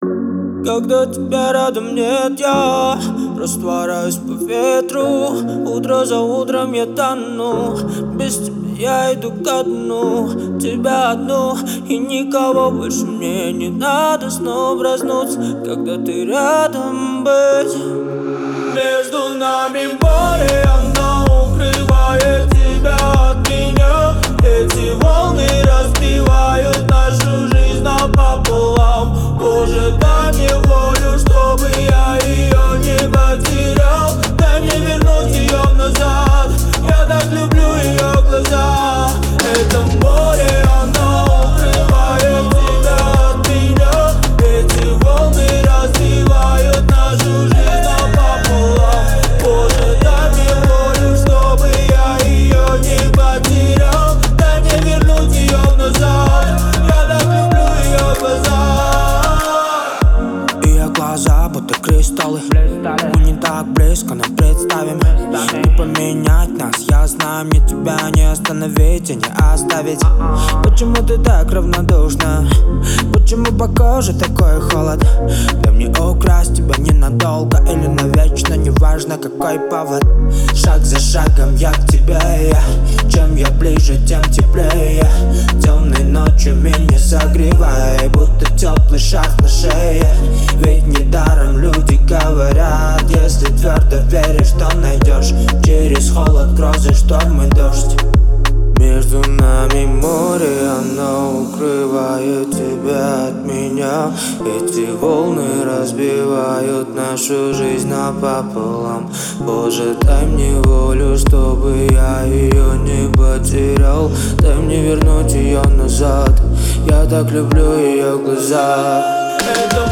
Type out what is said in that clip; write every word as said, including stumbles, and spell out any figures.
Когда тебя рядом нет, я растворяюсь по ветру. Утро за утром я тону, без тебя я иду ко дну. Тебя одну и никого больше мне не надо снова проснуться, когда ты рядом быть. Между нами море, оно укрывает тебя от меня. Эти волны разбивают нашу жизнь напополам. Боже, дай мне волю, чтобы я ее не потерял. Дай мне вернуть ее назад, я так люблю ее глаза. Это море, оно укрывает тебя от меня. Эти волны разбивают нашу жизнь напополам. Боже, дай мне волю, чтобы я ее не потерял. Дай мне вернуть ее назад, я так люблю ее глаза. Ее глаза будто кристаллы, мы не так близко, но представим. Не поменять нас, я знаю, мне тебя не остановить и не оставить. Почему ты так равнодушна? Почему по коже такой холод? Дай мне украсть тебя ненадолго или навечно, неважно какой повод. Шаг за шагом я к тебе, я. Чем я ближе, тем теплее. Темной ночью меня согревай, будто теплый шаг на шее. Ведь недаром люди говорят, если твердо веришь, то найдешь. Через холод, грозы, шторм и дождь. Между нами море, оно укрывает тебя от меня. Эти волны разбивают нашу жизнь напополам. Боже, дай мне волю, чтобы я ее не потерял. Дай мне вернуть ее назад, я так люблю ее глаза. Это